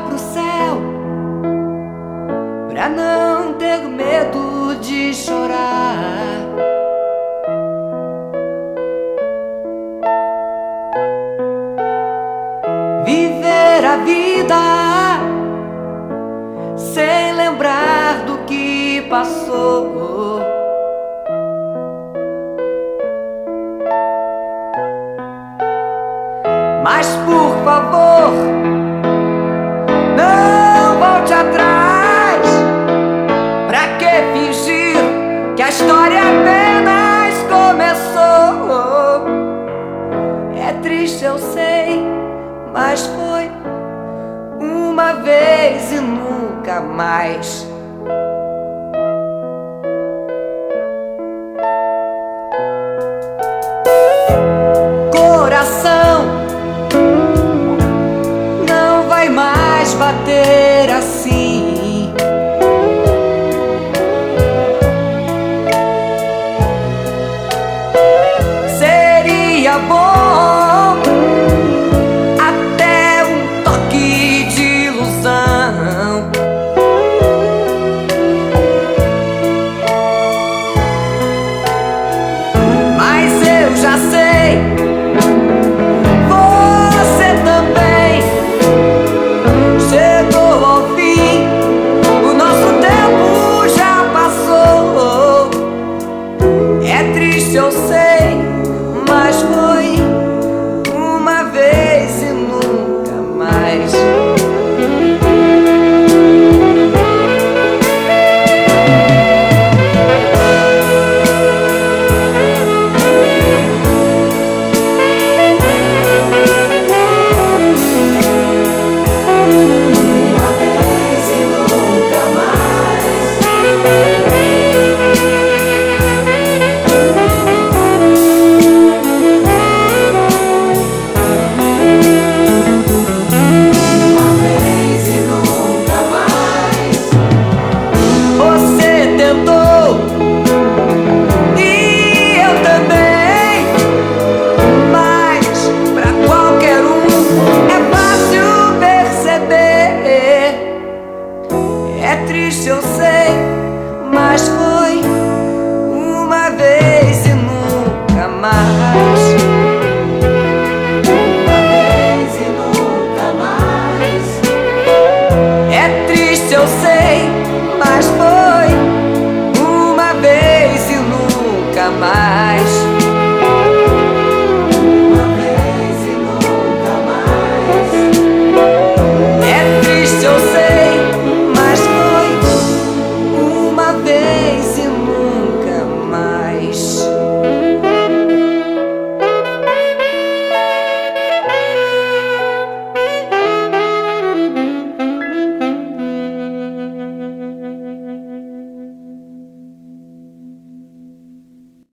pro céu pra não ter medo de chorar. Viver a vida sem lembrar do que passou. Mas por favor, não volte atrás. Pra que fingir que a história apenas começou? É triste, eu sei, mas foi uma vez e nunca mais. Coração não vai mais bater assim.